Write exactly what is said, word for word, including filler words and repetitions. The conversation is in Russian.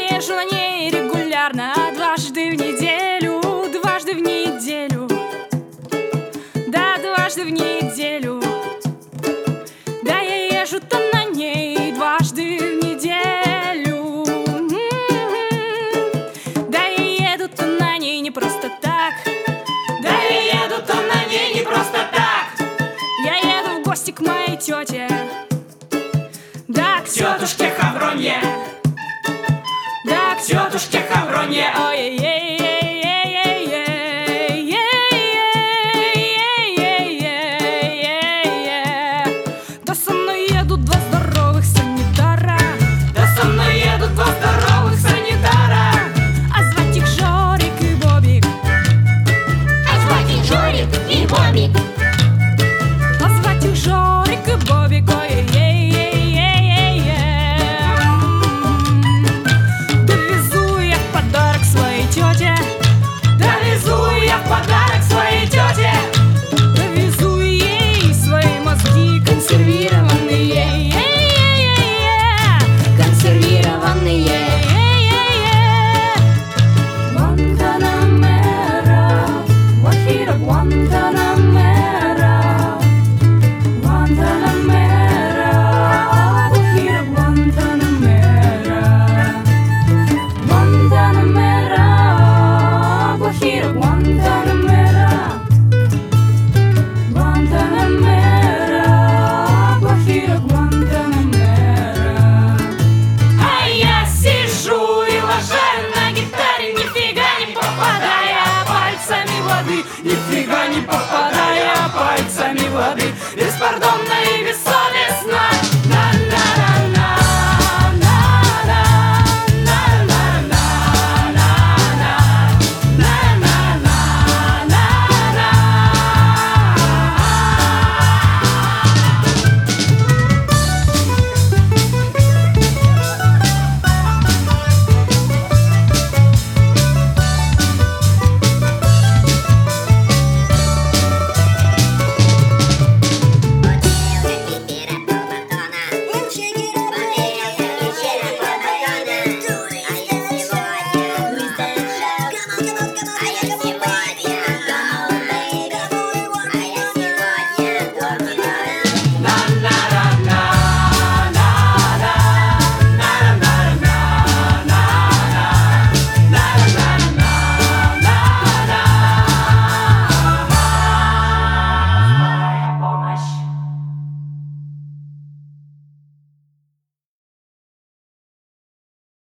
езжу на ней регулярно, дважды в неделю, дважды в неделю. Да, дважды в неделю. Да, я езжу-то на ней дважды в неделю. Да, я еду-то на ней не просто так. Да, я еду-то на ней не просто так. Я еду в гости к моей тете. Да, к Тетушке Хавронье. Да, к Тетушке Хавронье. Ой-ей-ей.